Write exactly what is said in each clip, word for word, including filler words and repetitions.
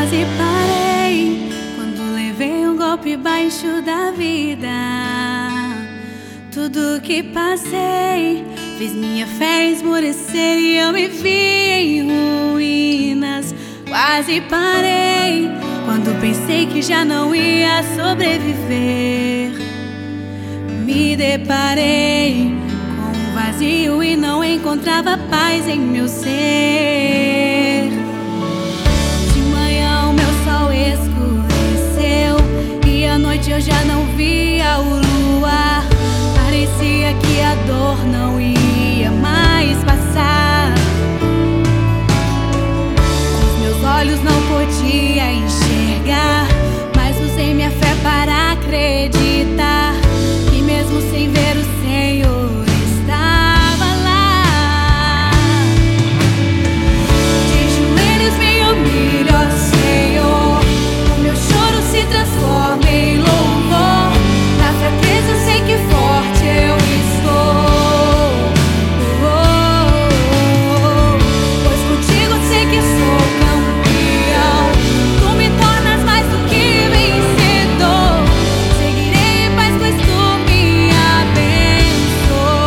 Quase parei quando levei um golpe baixo da vida. Tudo que passei fez minha fé esmorecer e eu me vi em ruínas. Quase parei quando pensei que já não ia sobreviver. Me deparei com um vazio e não encontrava paz em meu ser. De manhã o meu sol escureceu e à noite eu já não via o luar. Parecia que a dor não ia mais passar. Os meus olhos não podia enxergar, mas usei minha fé para acreditar que mesmo sem ver o Senhor estava lá. De joelhos me humilho, ó Senhor, o meu choro se transforma em louvor. Na fraqueza sei que forte eu estou. Oh, oh, oh. Pois contigo sei que sou campeão. Tu me tornas mais do que vencedor. Seguirei em paz, pois tu me abençoou.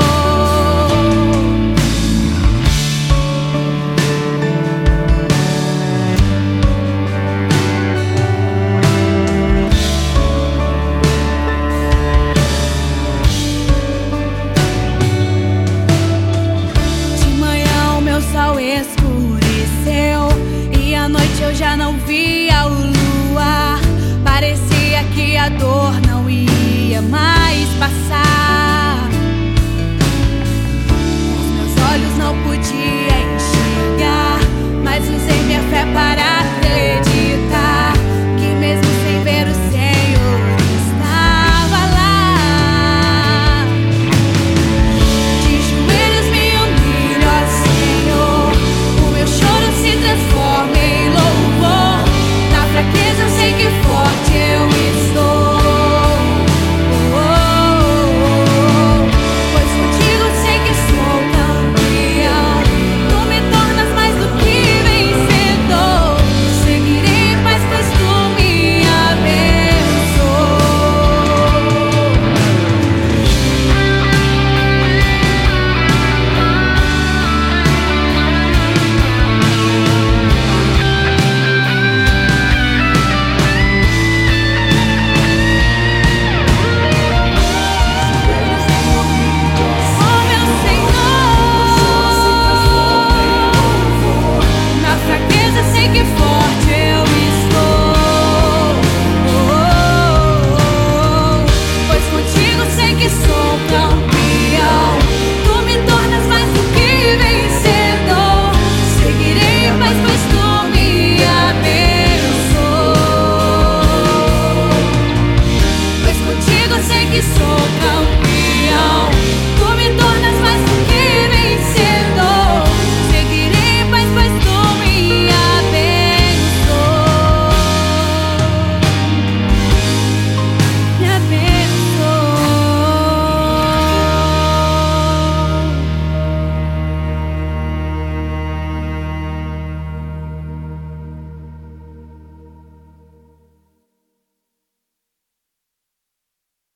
De manhã o meu sol escureceu e à noite eu já não via o luar. Parecia que a dor não ia mais passar. Os meus olhos não podia enxergar, mas usei minha fé